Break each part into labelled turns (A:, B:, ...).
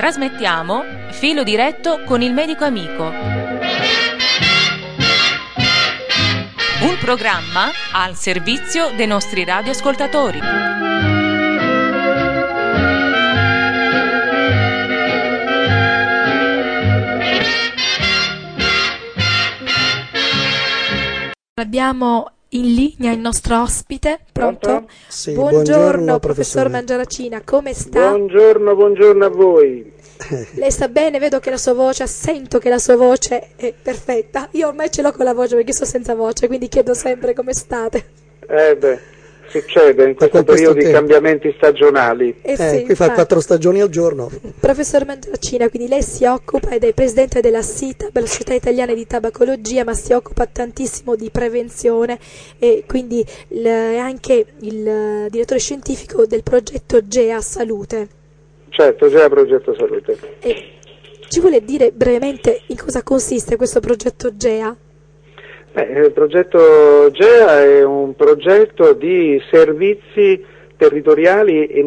A: Trasmettiamo Filo diretto con il medico amico. Un programma al servizio dei nostri radioascoltatori.
B: Abbiamo in linea il nostro ospite. Pronto?
C: Sì,
B: buongiorno professor Mangiaracina, come sta?
C: Buongiorno a voi.
B: Lei sta bene? Vedo che la sua voce, sento che la sua voce è perfetta. Io ormai ce l'ho con la voce perché sto senza voce, quindi chiedo sempre come state.
C: Succede in questo periodo di cambiamenti stagionali.
B: Sì,
D: qui fa 4 stagioni al giorno.
B: Professor Mangiaracina, quindi lei si occupa ed è presidente della SITA, per la Società Italiana di Tabacologia, ma si occupa tantissimo di prevenzione e quindi è anche il direttore scientifico del progetto GEA Salute.
C: Certo, GEA Progetto Salute.
B: E ci vuole dire brevemente in cosa consiste questo progetto GEA?
C: Il progetto GEA è un progetto di servizi territoriali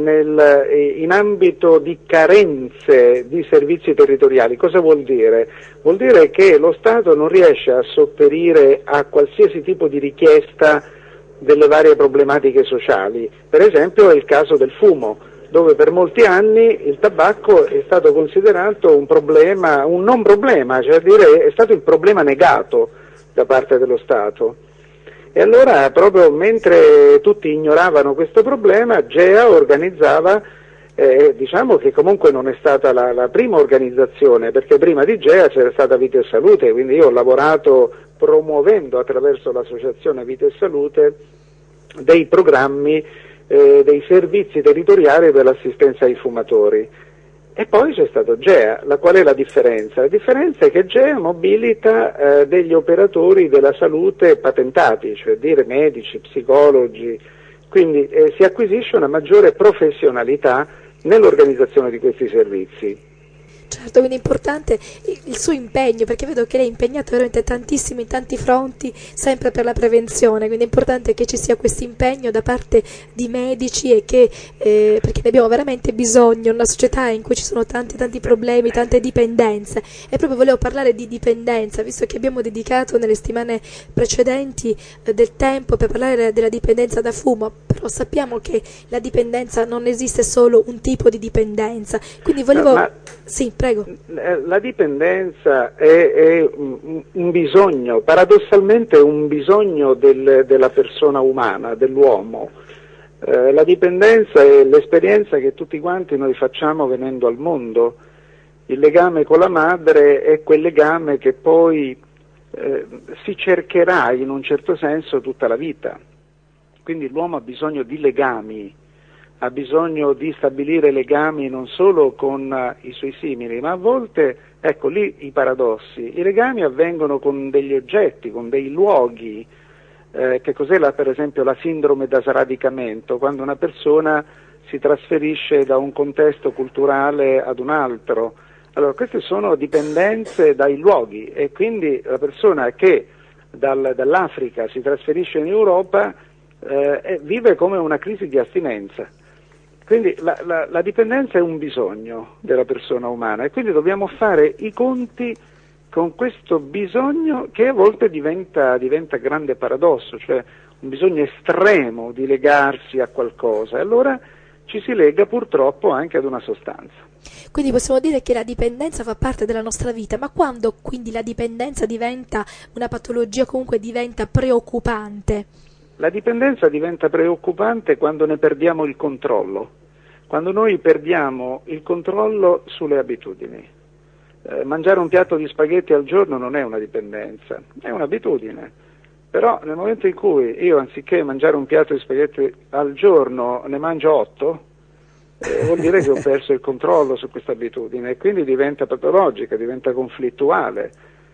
C: in ambito di carenze di servizi territoriali. Cosa vuol dire? Vuol dire che lo Stato non riesce a sopperire a qualsiasi tipo di richiesta delle varie problematiche sociali. Per esempio è il caso del fumo, dove per molti anni il tabacco è stato considerato un problema, un non problema, cioè dire è stato il problema negato da parte dello Stato. E allora, proprio mentre tutti ignoravano questo problema, GEA organizzava, diciamo che comunque non è stata la prima organizzazione, perché prima di GEA c'era stata Vita e Salute, quindi io ho lavorato promuovendo attraverso l'associazione Vita e Salute dei programmi, dei servizi territoriali per l'assistenza ai fumatori. E poi c'è stato GEA. Qual è la differenza? La differenza è che GEA mobilita degli operatori della salute patentati, cioè dire medici, psicologi, quindi si acquisisce una maggiore professionalità nell'organizzazione di questi servizi.
B: Certo, quindi è importante il suo impegno, perché vedo che lei è impegnato veramente tantissimo in tanti fronti, sempre per la prevenzione, quindi è importante che ci sia questo impegno da parte di medici e che, perché ne abbiamo veramente bisogno in una società in cui ci sono tanti problemi, tante dipendenze. E proprio volevo parlare di dipendenza, visto che abbiamo dedicato nelle settimane precedenti del tempo per parlare della dipendenza da fumo, però sappiamo che la dipendenza non esiste solo un tipo di dipendenza, quindi volevo... Sì, prego.
C: La dipendenza è un bisogno, paradossalmente è un bisogno della persona umana, dell'uomo. La dipendenza è l'esperienza che tutti quanti noi facciamo venendo al mondo. Il legame con la madre è quel legame che poi si cercherà in un certo senso tutta la vita. Quindi l'uomo ha bisogno di legami. Ha bisogno di stabilire legami non solo con i suoi simili, ma a volte, ecco lì i paradossi, i legami avvengono con degli oggetti, con dei luoghi. Che cos'è per esempio la sindrome da sradicamento? Quando una persona si trasferisce da un contesto culturale ad un altro. Allora queste sono dipendenze dai luoghi e quindi la persona che dall'Africa si trasferisce in Europa vive come una crisi di astinenza. Quindi la dipendenza è un bisogno della persona umana e quindi dobbiamo fare i conti con questo bisogno che a volte diventa grande paradosso, cioè un bisogno estremo di legarsi a qualcosa e allora ci si lega purtroppo anche ad una sostanza.
B: Quindi possiamo dire che la dipendenza fa parte della nostra vita, ma quando quindi la dipendenza diventa una patologia o comunque diventa preoccupante?
C: La dipendenza diventa preoccupante quando ne perdiamo il controllo, quando noi perdiamo il controllo sulle abitudini. Mangiare un piatto di spaghetti al giorno non è una dipendenza, è un'abitudine, però nel momento in cui io anziché mangiare un piatto di spaghetti al giorno ne mangio 8, vuol dire che ho perso il controllo su questa abitudine e quindi diventa patologica, diventa conflittuale.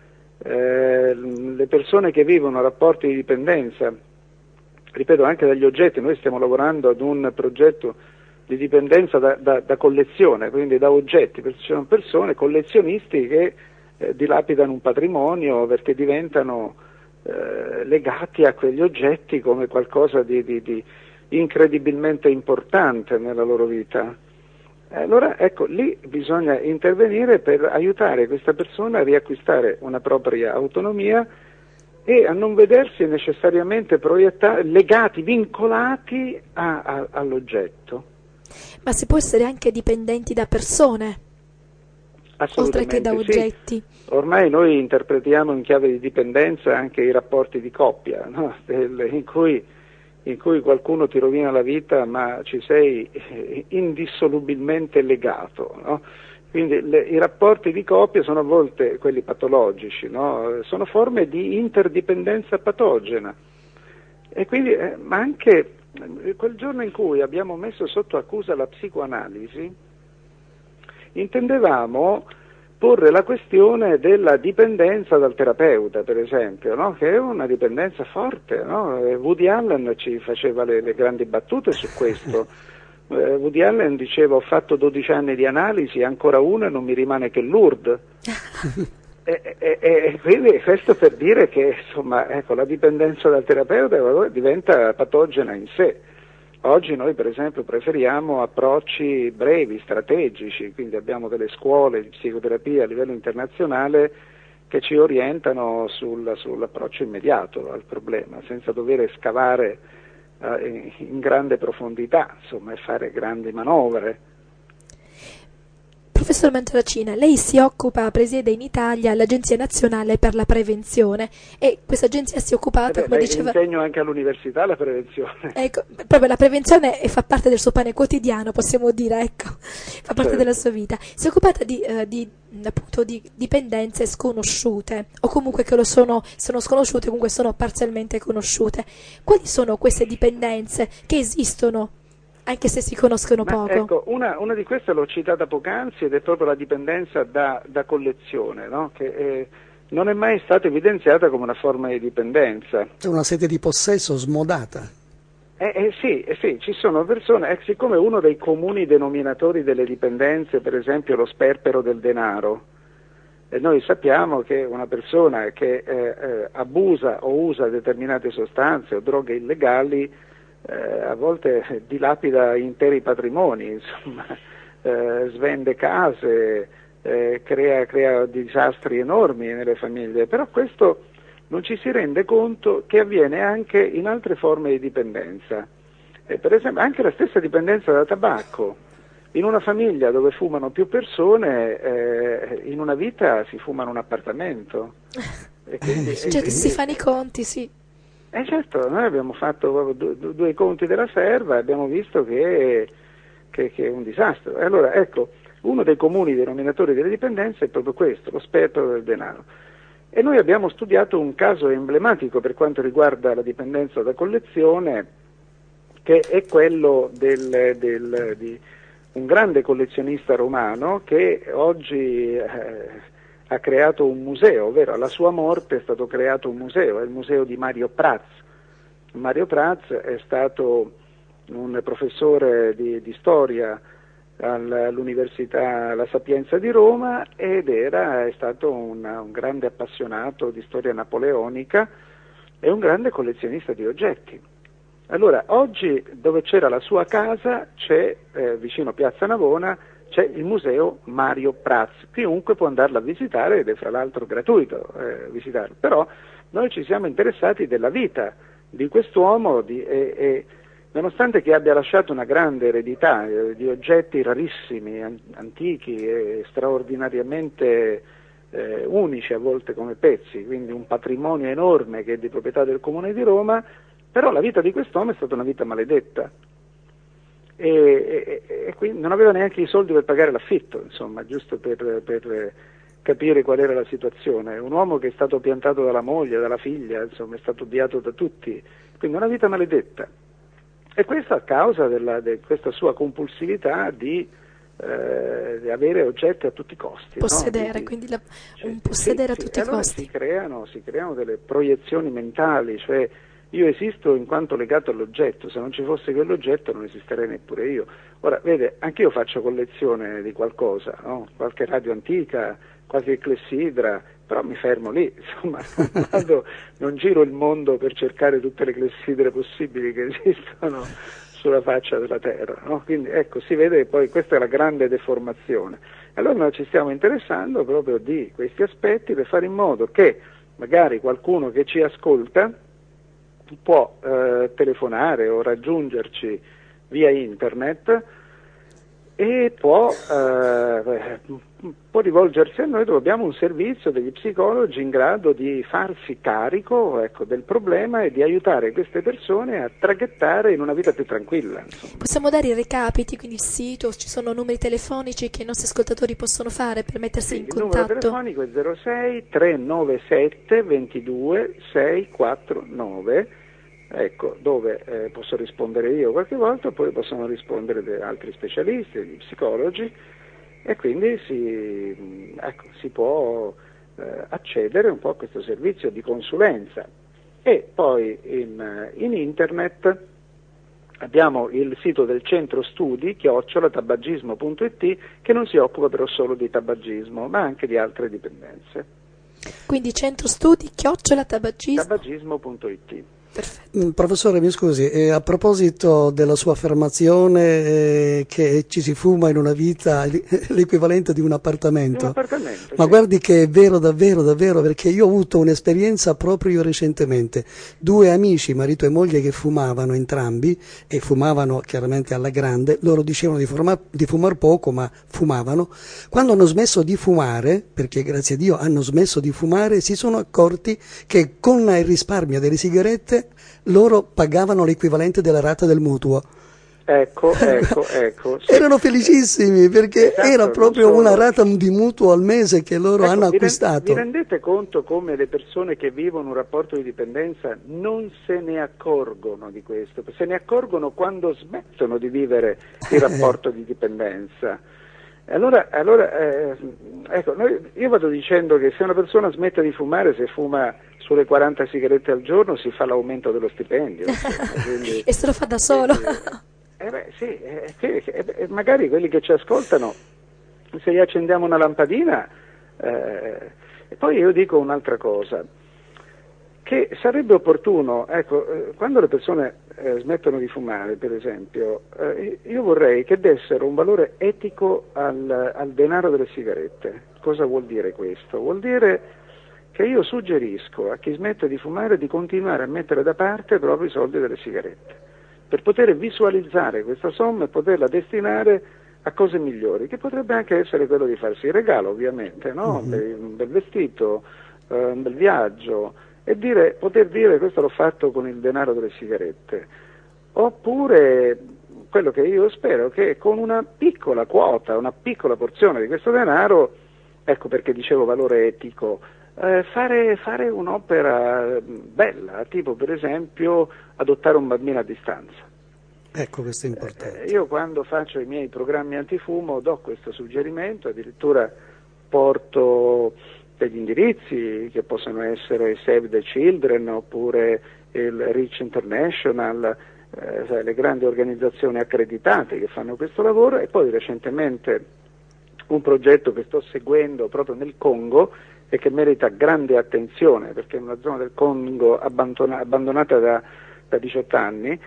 C: Le persone che vivono rapporti di dipendenza, ripeto anche dagli oggetti, noi stiamo lavorando ad un progetto di dipendenza da collezione, quindi da oggetti, perché ci sono persone, collezionisti che dilapidano un patrimonio perché diventano legati a quegli oggetti come qualcosa di incredibilmente importante nella loro vita. Allora ecco, lì bisogna intervenire per aiutare questa persona a riacquistare una propria autonomia e a non vedersi necessariamente legati, vincolati all'oggetto.
B: Ma si può essere anche dipendenti da persone, oltre che da oggetti.
C: Sì. Ormai noi interpretiamo in chiave di dipendenza anche i rapporti di coppia, no? in cui qualcuno ti rovina la vita ma ci sei indissolubilmente legato, no? Quindi i rapporti di coppia sono a volte quelli patologici, no? Sono forme di interdipendenza patogena. E quindi, ma anche quel giorno in cui abbiamo messo sotto accusa la psicoanalisi, intendevamo porre la questione della dipendenza dal terapeuta, per esempio, no? Che è una dipendenza forte, no? Woody Allen ci faceva le grandi battute su questo. Woody Allen diceva: ho fatto 12 anni di analisi, ancora una e non mi rimane che Lourdes. e quindi questo per dire che insomma, ecco, la dipendenza dal terapeuta diventa patogena in sé. Oggi noi per esempio preferiamo approcci brevi, strategici, quindi abbiamo delle scuole di psicoterapia a livello internazionale che ci orientano sull'approccio immediato al problema, senza dover scavare in grande profondità, insomma, e fare grandi manovre.
B: Professor Mantoracina, lei si occupa, presiede in Italia l'Agenzia Nazionale per la Prevenzione e questa agenzia si è occupata, come diceva...
C: Insegno anche all'università la prevenzione.
B: Ecco, proprio la prevenzione fa parte del suo pane quotidiano, possiamo dire, ecco, fa parte della sua vita. Si è occupata appunto di dipendenze sconosciute, o comunque che sono sconosciute, comunque sono parzialmente conosciute. Quali sono queste dipendenze che esistono, anche se si conoscono poco?
C: Ecco, una di queste l'ho citata poc'anzi ed è proprio la dipendenza da collezione, no? Che non è mai stata evidenziata come una forma di dipendenza.
D: C'è una sete di possesso smodata.
C: Sì, ci sono persone, siccome uno dei comuni denominatori delle dipendenze, per esempio lo sperpero del denaro, e noi sappiamo che una persona che abusa o usa determinate sostanze o droghe illegali a volte dilapida interi patrimoni, insomma, svende case, crea disastri enormi nelle famiglie, però questo non ci si rende conto che avviene anche in altre forme di dipendenza, per esempio anche la stessa dipendenza da tabacco. In una famiglia dove fumano più persone, in una vita si fumano un appartamento. E quindi,
B: si fanno i conti, sì.
C: Certo, noi abbiamo fatto due conti della serva e abbiamo visto che è un disastro. E allora, ecco, uno dei comuni denominatori delle dipendenze è proprio questo, lo sperpero del denaro. E noi abbiamo studiato un caso emblematico per quanto riguarda la dipendenza da collezione, che è quello di un grande collezionista romano che oggi ha creato un museo, ovvero alla sua morte è stato creato un museo, è il museo di Mario Praz. Mario Praz è stato un professore di storia all'Università La Sapienza di Roma ed è stato un grande appassionato di storia napoleonica e un grande collezionista di oggetti. Allora, oggi dove c'era la sua casa c'è, vicino a Piazza Navona, c'è il museo Mario Praz, chiunque può andarlo a visitare ed è fra l'altro gratuito visitarlo, però noi ci siamo interessati della vita di quest'uomo e nonostante che abbia lasciato una grande eredità di oggetti rarissimi, antichi e straordinariamente unici a volte come pezzi, quindi un patrimonio enorme che è di proprietà del Comune di Roma, però la vita di quest'uomo è stata una vita maledetta. E quindi non aveva neanche i soldi per pagare l'affitto, insomma, giusto per capire qual era la situazione. Un uomo che è stato piantato dalla moglie, dalla figlia, insomma, è stato odiato da tutti, quindi una vita maledetta. E questo a causa di questa sua compulsività di avere oggetti a tutti i costi.
B: Possedere, no? Quindi un possedere a tutti i
C: allora
B: costi.
C: Si creano delle proiezioni mentali, cioè io esisto in quanto legato all'oggetto, se non ci fosse quell'oggetto non esisterei neppure io. Ora, vede, anch'io faccio collezione di qualcosa, no? Qualche radio antica, qualche clessidra, però mi fermo lì, insomma, non giro il mondo per cercare tutte le clessidre possibili che esistono sulla faccia della terra, no? Quindi ecco, si vede che poi questa è la grande deformazione. Allora noi ci stiamo interessando proprio di questi aspetti per fare in modo che magari qualcuno che ci ascolta può telefonare o raggiungerci via internet e può rivolgersi a noi, dove abbiamo un servizio degli psicologi in grado di farsi carico, ecco, del problema e di aiutare queste persone a traghettare in una vita più tranquilla. Insomma.
B: Possiamo dare i recapiti, quindi il sito, ci sono numeri telefonici che i nostri ascoltatori possono fare per mettersi in contatto?
C: Il numero telefonico è 06 397 22 649, ecco, dove posso rispondere io qualche volta, poi possono rispondere altri specialisti, gli psicologi, e quindi si può accedere un po' a questo servizio di consulenza. E poi in internet abbiamo il sito del centro studi @tabagismo.it, che non si occupa però solo di tabagismo, ma anche di altre dipendenze.
B: Quindi centro studi
C: tabagismo.it.
B: Perfetto.
D: Professore, mi scusi, a proposito della sua affermazione che ci si fuma in una vita l'equivalente di un appartamento, ma
C: sì.
D: Guardi che è vero davvero, perché io ho avuto un'esperienza proprio recentemente. 2 amici, marito e moglie, che fumavano entrambi, e fumavano chiaramente alla grande. Loro dicevano di fumar poco, ma fumavano. Quando hanno smesso di fumare, perché grazie a Dio hanno smesso di fumare, si sono accorti che con il risparmio delle sigarette loro pagavano l'equivalente della rata del mutuo.
C: Ecco. Sì.
D: Erano felicissimi perché era proprio una rata di mutuo al mese che loro hanno acquistato.
C: Vi rendete conto come le persone che vivono un rapporto di dipendenza non se ne accorgono di questo? Se ne accorgono quando smettono di vivere il rapporto di dipendenza. Allora ecco, io vado dicendo che se una persona smette di fumare, se fuma sulle 40 sigarette al giorno, si fa l'aumento dello stipendio. Quindi,
B: e se lo fa da solo?
C: Magari quelli che ci ascoltano, se gli accendiamo una lampadina, e poi io dico un'altra cosa, che sarebbe opportuno, ecco, quando le persone smettono di fumare, per esempio, io vorrei che dessero un valore etico al denaro delle sigarette. Cosa vuol dire questo? Vuol dire che io suggerisco a chi smette di fumare di continuare a mettere da parte proprio i soldi delle sigarette, per poter visualizzare questa somma e poterla destinare a cose migliori, che potrebbe anche essere quello di farsi il regalo, ovviamente, no? Un bel vestito, un bel viaggio, e poter dire: questo l'ho fatto con il denaro delle sigarette. Oppure quello che io spero, che con una piccola quota, una piccola porzione di questo denaro, ecco perché dicevo valore etico, fare un'opera bella, tipo per esempio adottare un bambino a distanza.
D: Ecco, questo è importante.
C: Io quando faccio i miei programmi antifumo do questo suggerimento, addirittura porto degli indirizzi che possono essere Save the Children oppure il Reach International, le grandi organizzazioni accreditate che fanno questo lavoro, e poi recentemente un progetto che sto seguendo proprio nel Congo e che merita grande attenzione, perché è una zona del Congo abbandonata da 18 anni,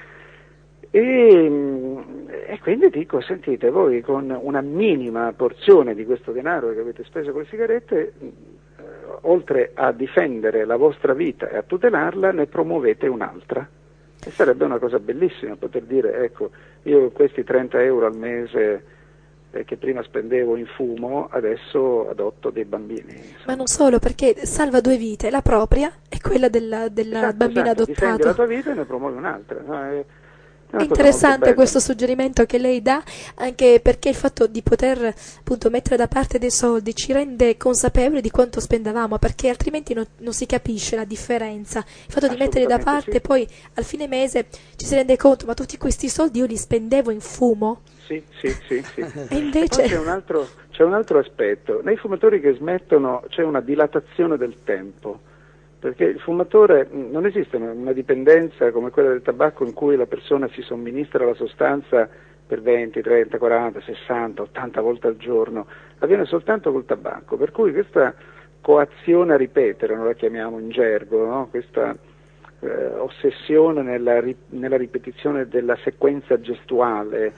C: e quindi dico: sentite, voi con una minima porzione di questo denaro che avete speso con le sigarette, oltre a difendere la vostra vita e a tutelarla, ne promuovete un'altra. E sarebbe una cosa bellissima poter dire: ecco, io questi 30 euro al mese che prima spendevo in fumo, adesso adotto dei bambini. Insomma.
B: Ma non solo, perché salva 2 vite, la propria e quella della bambina adottato.
C: Difendi la tua vita e ne promuovi un'altra. No?
B: È interessante questo suggerimento che lei dà, anche perché il fatto di poter appunto mettere da parte dei soldi ci rende consapevoli di quanto spendavamo, perché altrimenti non si capisce la differenza. Il fatto di mettere da parte, sì. Poi al fine mese ci si rende conto: ma tutti questi soldi io li spendevo in fumo?
C: Sì.
B: E invece
C: e poi c'è un altro aspetto. Nei fumatori che smettono c'è una dilatazione del tempo. Perché il fumatore, non esiste una dipendenza come quella del tabacco in cui la persona si somministra la sostanza per 20, 30, 40, 60, 80 volte al giorno, avviene soltanto col tabacco, per cui questa coazione a ripetere, noi la chiamiamo in gergo, no? Questa ossessione nella ripetizione della sequenza gestuale,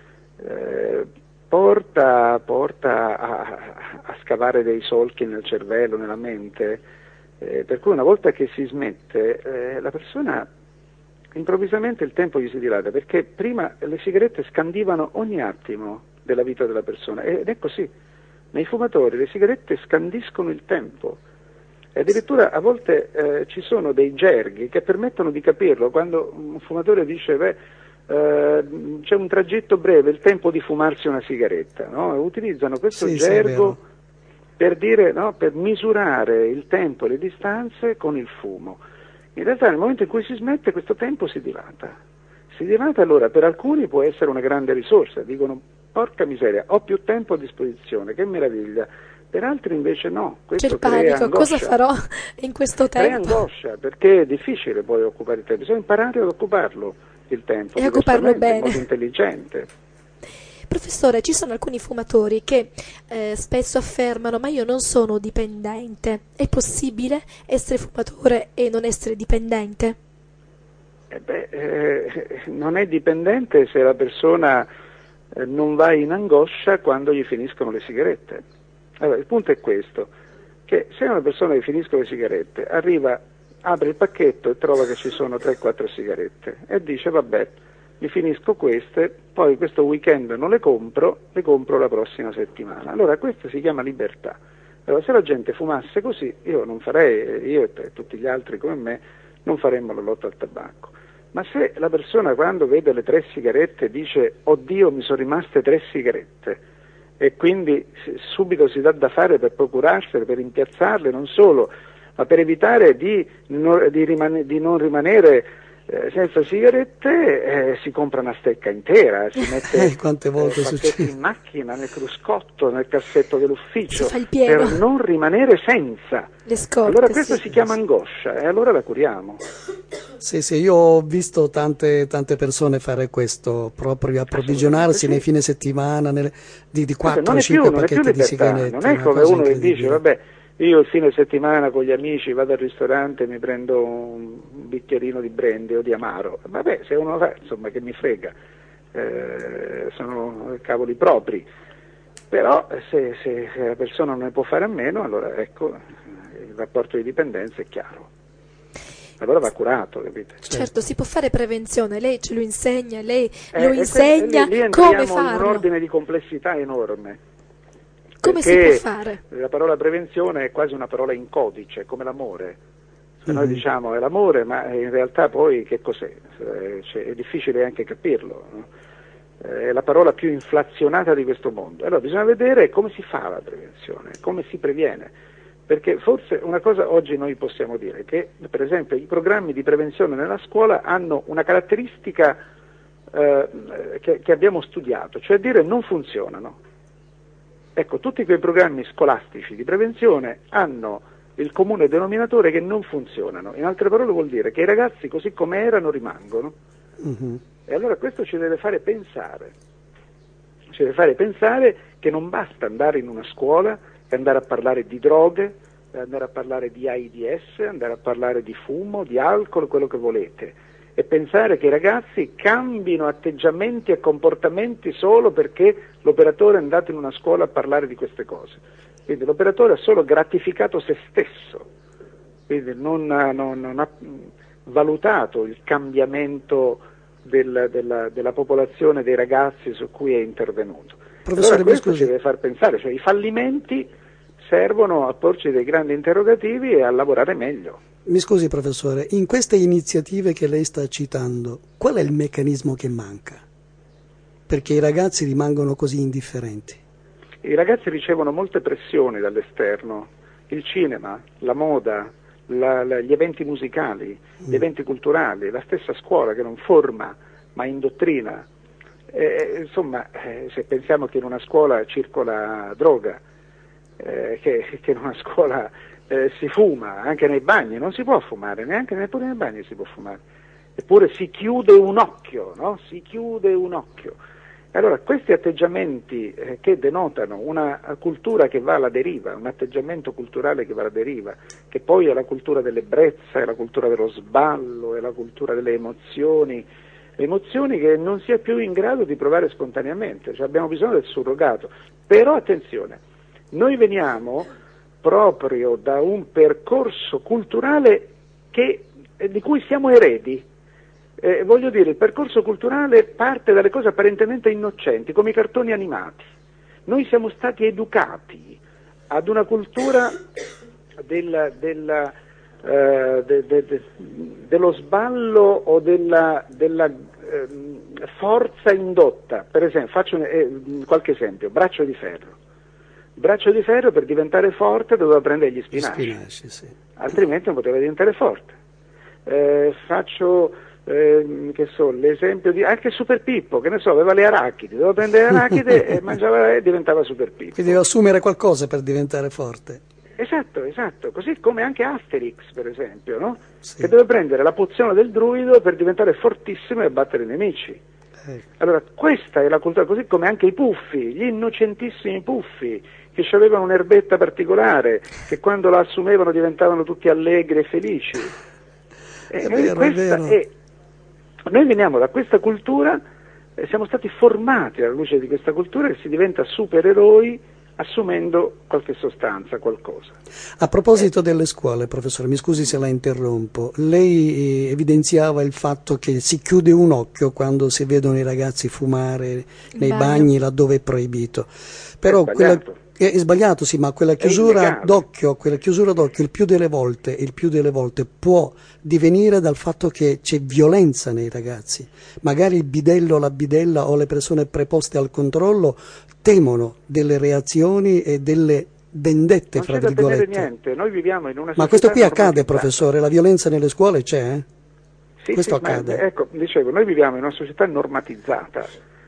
C: porta a scavare dei solchi nel cervello, nella mente, per cui una volta che si smette, la persona improvvisamente il tempo gli si dilata, perché prima le sigarette scandivano ogni attimo della vita della persona, ed è così. Nei fumatori le sigarette scandiscono il tempo. E addirittura a volte ci sono dei gerghi che permettono di capirlo. Quando un fumatore dice c'è un tragitto breve, il tempo di fumarsi una sigaretta, no? Utilizzano questo gergo per dire, no? Per misurare il tempo e le distanze con il fumo. In realtà nel momento in cui si smette questo tempo si dilata. Allora per alcuni può essere una grande risorsa, dicono porca miseria, ho più tempo a disposizione, che meraviglia. Per altri invece no, questo
B: c'è il panico, cosa farò in questo tempo?
C: Crea angoscia, perché è difficile poi occupare il tempo, bisogna imparare ad occuparlo il tempo,
B: e occuparlo bene,
C: in modo intelligente.
B: Professore, ci sono alcuni fumatori che spesso affermano ma io non sono dipendente, è possibile essere fumatore e non essere dipendente?
C: Non è dipendente se la persona non va in angoscia quando gli finiscono le sigarette. Allora, il punto è questo, che se una persona che finisce le sigarette arriva, apre il pacchetto e trova che ci sono 3-4 sigarette e dice vabbè, mi finisco queste, poi questo weekend non le compro la prossima settimana. Allora questa si chiama libertà. Allora, se la gente fumasse così, io e tutti gli altri come me non faremmo la lotta al tabacco. Ma se la persona quando vede le 3 sigarette dice oddio mi sono rimaste 3 sigarette, e quindi subito si dà da fare per procurarsele, per impiazzarle, non solo, ma per evitare di non rimanere senza sigarette, si compra una stecca intera, si mette
D: quante volte
C: pacchetti in macchina, nel cruscotto, nel cassetto dell'ufficio,
B: si fa il pieno,
C: per non rimanere senza.
B: Le scorte,
C: allora questo si chiama angoscia e allora la curiamo.
D: Sì, io ho visto tante persone fare questo, proprio approvvigionarsi nei fine settimana di 4-5 pacchetti di sigarette.
C: Non è come uno che dice, vabbè, io il fine settimana con gli amici vado al ristorante e mi prendo un bicchierino di brandy o di amaro. Vabbè, se uno fa, insomma, che mi frega, sono cavoli propri. Però se la persona non ne può fare a meno, allora ecco, il rapporto di dipendenza è chiaro. Allora va curato, capite?
B: Certo, si può fare prevenzione, lei ce lo insegna, lei lo insegna
C: lì
B: come farlo.
C: In un ordine di complessità enorme.
B: Come si può fare?
C: La parola prevenzione è quasi una parola in codice, come l'amore. Se noi diciamo è l'amore, ma in realtà poi che cos'è? È difficile anche capirlo, no? È la parola più inflazionata di questo mondo. Allora bisogna vedere come si fa la prevenzione, come si previene. Perché forse una cosa oggi noi possiamo dire, che per esempio i programmi di prevenzione nella scuola hanno una caratteristica che abbiamo studiato, cioè dire non funzionano. Ecco, tutti quei programmi scolastici di prevenzione hanno il comune denominatore che non funzionano. In altre parole vuol dire che i ragazzi così come erano rimangono. E allora questo ci deve fare pensare. Ci deve fare pensare che non basta andare in una scuola e andare a parlare di droghe, andare a parlare di AIDS, andare a parlare di fumo, di alcol, quello che volete, e pensare che i ragazzi cambino atteggiamenti e comportamenti solo perché l'operatore è andato in una scuola a parlare di queste cose. Quindi l'operatore ha solo gratificato se stesso, quindi non ha valutato il cambiamento della popolazione, dei ragazzi su cui è intervenuto.
D: Professore,
C: allora questo ci deve far pensare, cioè i fallimenti servono a porci dei grandi interrogativi e a lavorare meglio.
D: Mi scusi professore, in queste iniziative che lei sta citando, qual è il meccanismo che manca? Perché i ragazzi rimangono così indifferenti?
C: I ragazzi ricevono molte pressioni dall'esterno, il cinema, la moda, gli eventi musicali, gli eventi culturali, la stessa scuola che non forma ma indottrina. Insomma, se pensiamo che in una scuola circola droga, che in una scuola si fuma, anche nei bagni non si può fumare, neppure nei bagni si può fumare, eppure si chiude un occhio, no? Si chiude un occhio. Allora, questi atteggiamenti che denotano una cultura che va alla deriva, un atteggiamento culturale che va alla deriva, che poi è la cultura dell'ebbrezza, è la cultura dello sballo, è la cultura delle emozioni che non si è più in grado di provare spontaneamente, cioè abbiamo bisogno del surrogato. Però attenzione, noi veniamo proprio da un percorso culturale di cui siamo eredi. Voglio dire, il percorso culturale parte dalle cose apparentemente innocenti, come i cartoni animati. Noi siamo stati educati ad una cultura dello sballo o della forza indotta. Per esempio, faccio qualche esempio: braccio di ferro. Braccio di ferro per diventare forte doveva prendere gli spinaci,
D: sì.
C: Altrimenti non poteva diventare forte. Faccio l'esempio di anche Super Pippo, che ne so, aveva le arachidi, doveva prendere le arachidi e mangiava e diventava Super Pippo.
D: Quindi deve assumere qualcosa per diventare forte.
C: Esatto, così come anche Asterix, per esempio, no?
D: Sì.
C: Che deve prendere la pozione del druido per diventare fortissimo e battere i nemici. Allora, questa è la cultura, così come anche i puffi, gli innocentissimi puffi, che avevano un'erbetta particolare, che quando la assumevano diventavano tutti allegri e felici.
D: È vero.
C: Noi veniamo da questa cultura, siamo stati formati alla luce di questa cultura e si diventa supereroi assumendo qualche sostanza, qualcosa.
D: A proposito delle scuole, professore, mi scusi se la interrompo, lei evidenziava il fatto che si chiude un occhio quando si vedono i ragazzi fumare nei bagni laddove è proibito. Però è sbagliato, sì, ma quella chiusura d'occhio, il più delle volte può divenire dal fatto che c'è violenza nei ragazzi. Magari il bidello, la bidella o le persone preposte al controllo temono delle reazioni e delle vendette,
C: non
D: fra virgolette.
C: Niente. Noi viviamo in una società
D: ma questo qui accade, professore? La violenza nelle scuole c'è? Questo accade.
C: Ecco, dicevo, noi viviamo in una società normatizzata.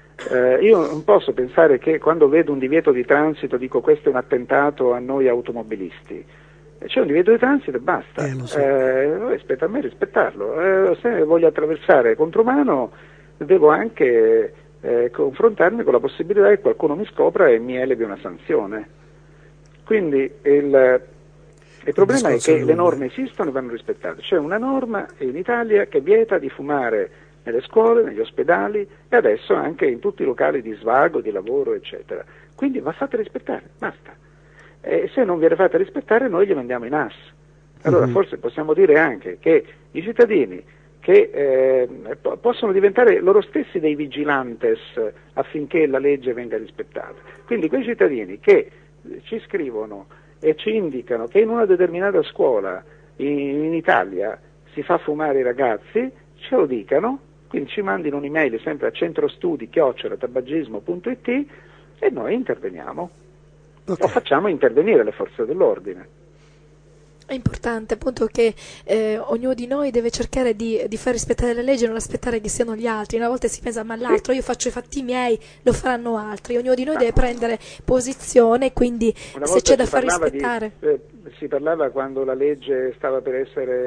C: Io non posso pensare che quando vedo un divieto di transito dico questo è un attentato a noi automobilisti. C'è un divieto di transito e basta.
D: Lo so.
C: Spetta a me rispettarlo. Se voglio attraversare contromano devo anche confrontarmi con la possibilità che qualcuno mi scopra e mi elevi una sanzione. Quindi il problema è che le norme esistono e vanno rispettate. C'è una norma in Italia che vieta di fumare nelle scuole, negli ospedali e adesso anche in tutti i locali di svago, di lavoro, eccetera. Quindi va fatta rispettare, basta. Se non viene fatta rispettare noi gli mandiamo in AS. Allora forse possiamo dire anche che i cittadini che possono diventare loro stessi dei vigilantes affinché la legge venga rispettata. Quindi quei cittadini che ci scrivono e ci indicano che in una determinata scuola in Italia si fa fumare i ragazzi, ce lo dicano, quindi ci mandino un'email sempre a centrostudi@tabagismo.it e noi interveniamo. O facciamo intervenire le forze dell'ordine.
B: È importante appunto che ognuno di noi deve cercare di far rispettare le leggi e non aspettare che siano gli altri. Una volta si pensa ma l'altro, io faccio i fatti miei, lo faranno altri. Ognuno di noi deve prendere posizione, quindi se c'è da far rispettare.
C: Si parlava quando la legge stava per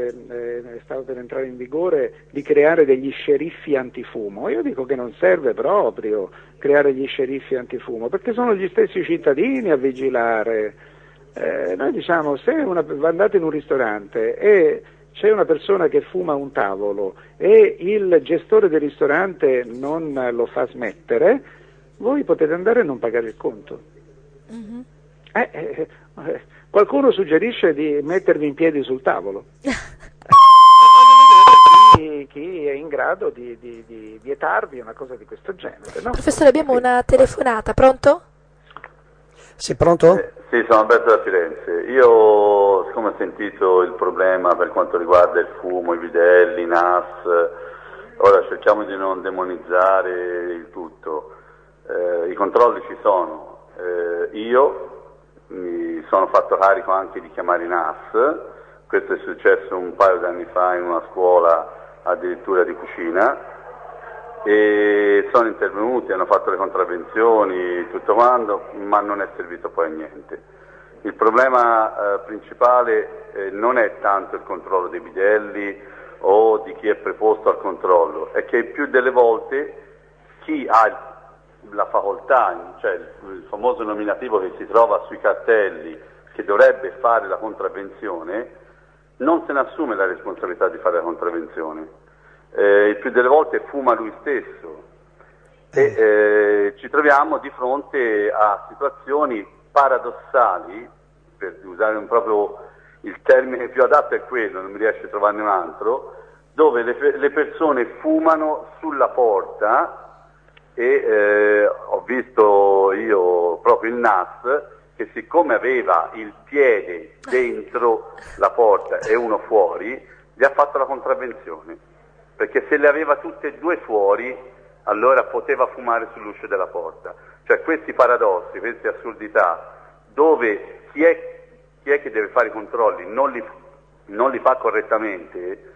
C: entrare in vigore di creare degli sceriffi antifumo. Io dico che non serve proprio creare gli sceriffi antifumo, perché sono gli stessi cittadini a vigilare. Noi diciamo, se andate in un ristorante e c'è una persona che fuma a un tavolo e il gestore del ristorante non lo fa smettere, voi potete andare e non pagare il conto. Qualcuno suggerisce di mettervi in piedi sul tavolo. Chi è in grado di vietarvi una cosa di questo genere, no?
B: Professore, abbiamo una telefonata, pronto?
D: Sì, pronto?
E: Sì, sono Alberto da Firenze. Io, siccome ho sentito il problema per quanto riguarda il fumo, i bidelli, i NAS, ora cerchiamo di non demonizzare il tutto. I controlli ci sono. Io mi sono fatto carico anche di chiamare i NAS. Questo è successo un paio di anni fa in una scuola addirittura di cucina. E sono intervenuti, hanno fatto le contravvenzioni, tutto quanto, ma non è servito poi a niente. Il problema principale non è tanto il controllo dei bidelli o di chi è preposto al controllo, è che più delle volte chi ha la facoltà, cioè il famoso nominativo che si trova sui cartelli, che dovrebbe fare la contravvenzione, non se ne assume la responsabilità di fare la contravvenzione. Il più delle volte fuma lui stesso e ci troviamo di fronte a situazioni paradossali, per usare proprio il termine più adatto è quello, non mi riesce a trovarne un altro, dove le persone fumano sulla porta e ho visto io proprio il NAS che, siccome aveva il piede dentro la porta e uno fuori, gli ha fatto la contravvenzione, perché se le aveva tutte e due fuori allora poteva fumare sull'uscio della porta. Cioè questi paradossi, queste assurdità, dove chi è che deve fare i controlli non li fa correttamente,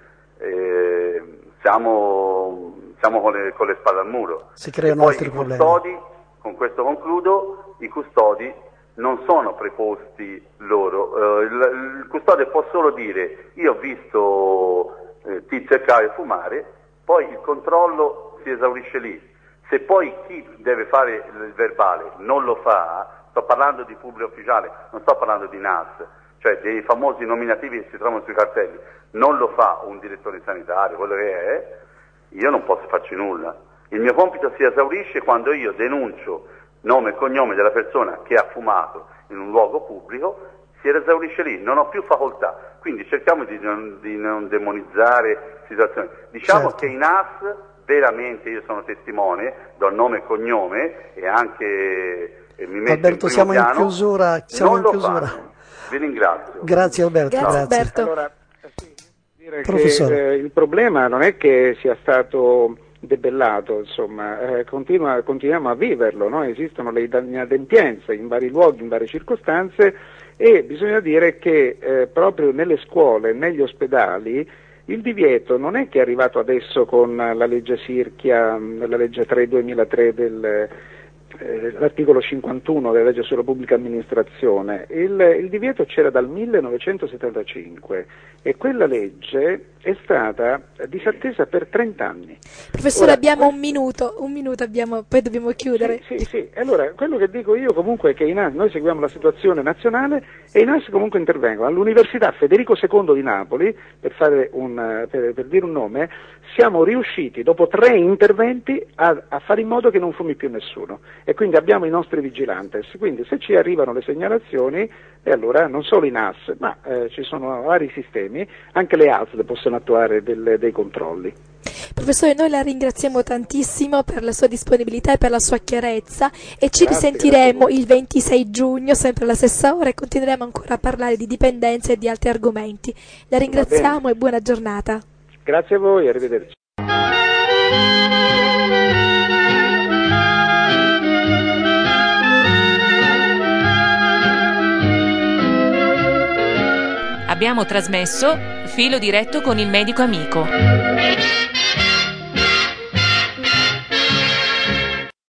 E: siamo con le spalle al muro.
D: Si creano altri problemi.
E: Custodi, con questo concludo, i custodi non sono preposti loro. Il custode può solo dire: io ho visto Tizio e Caio fumare, poi il controllo si esaurisce lì. Se poi chi deve fare il verbale non lo fa, sto parlando di pubblico ufficiale, non sto parlando di NAS, cioè dei famosi nominativi che si trovano sui cartelli, non lo fa un direttore sanitario, quello che è, io non posso farci nulla. Il mio compito si esaurisce quando io denuncio nome e cognome della persona che ha fumato in un luogo pubblico, si esaurisce lì, non ho più facoltà. Quindi cerchiamo di non demonizzare situazioni. Diciamo
D: certo.
E: Che i NAS, veramente, io sono testimone, do nome e cognome e anche mi metto
D: Alberto,
E: in
D: siamo
E: primo
D: in
E: piano,
D: chiusura.
E: non lo fanno. Vi ringrazio.
D: Grazie Alberto.
B: Grazie Alberto.
C: Allora, sì, dire
D: Professore.
C: che il problema non è che sia stato debellato, insomma, continuiamo a viverlo, no? Esistono le inadempienze in vari luoghi, in varie circostanze, e bisogna dire che proprio nelle scuole, negli ospedali, il divieto non è che è arrivato adesso con la legge Sirchia, la legge 3/2003 l'articolo 51 della legge sulla pubblica amministrazione. Il divieto c'era dal 1975 e quella legge è stata disattesa per 30 anni.
B: Professore,
C: Ora,
B: abbiamo un minuto abbiamo, poi dobbiamo chiudere.
C: Sì. Allora, quello che dico io comunque è che noi seguiamo la situazione nazionale e i NAS comunque intervengono. All'Università Federico II di Napoli, per dire un nome, siamo riusciti dopo 3 interventi a fare in modo che non fumi più nessuno, e quindi abbiamo i nostri vigilantes. Quindi se ci arrivano le segnalazioni, e allora non solo i NAS, ma ci sono vari sistemi, anche le ASL possono attuare dei controlli.
B: Professore, noi la ringraziamo tantissimo per la sua disponibilità e per la sua chiarezza, e ci
C: Grazie,
B: risentiremo il 26 giugno, sempre alla stessa ora, e continueremo ancora a parlare di dipendenza e di altri argomenti. La ringraziamo e buona giornata.
C: Grazie a voi, arrivederci.
A: Abbiamo trasmesso Filo diretto con il medico amico.